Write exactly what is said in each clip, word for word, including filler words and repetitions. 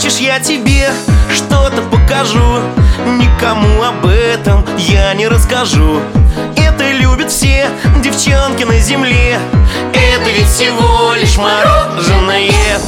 Хочешь, я тебе что-то покажу? Никому об этом я не расскажу. Это любят все девчонки на земле. Это ведь всего лишь мороженое.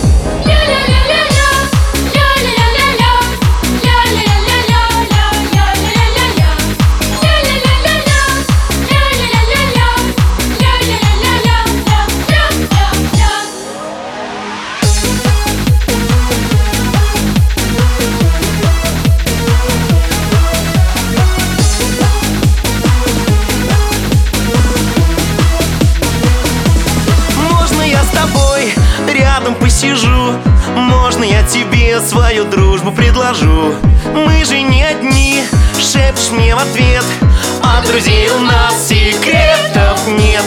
Рядом посижу, можно я тебе свою дружбу предложу? Мы же не одни, шепчешь мне в ответ, а друзей у нас секретов нет.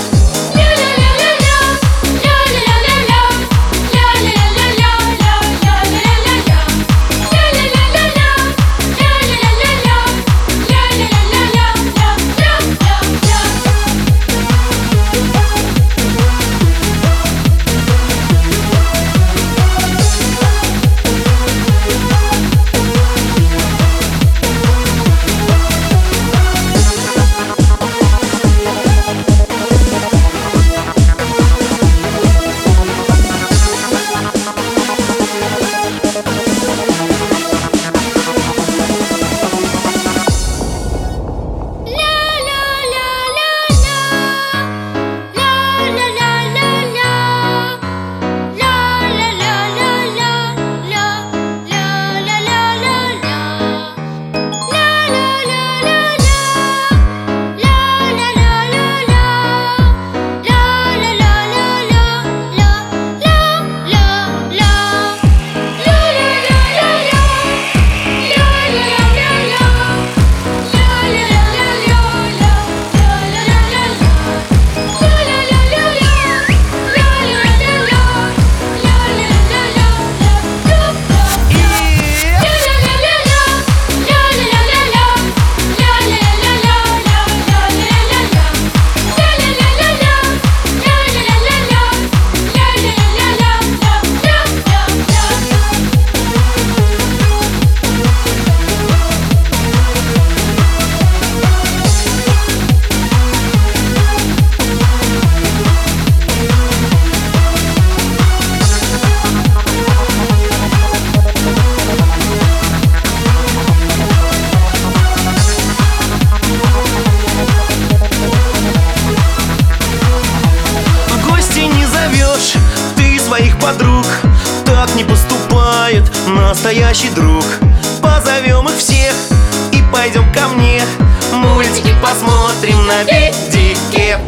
Своих подруг, так не поступает настоящий друг. Позовем их всех и пойдем ко мне, мультики посмотрим на видике.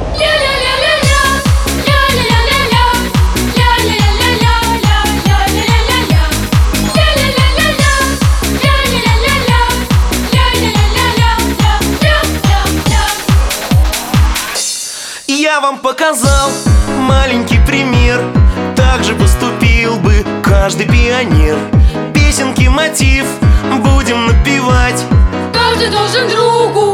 Я вам показал маленький пример, так же поступил бы каждый пионер. Песенки мотив будем напевать, каждый должен другу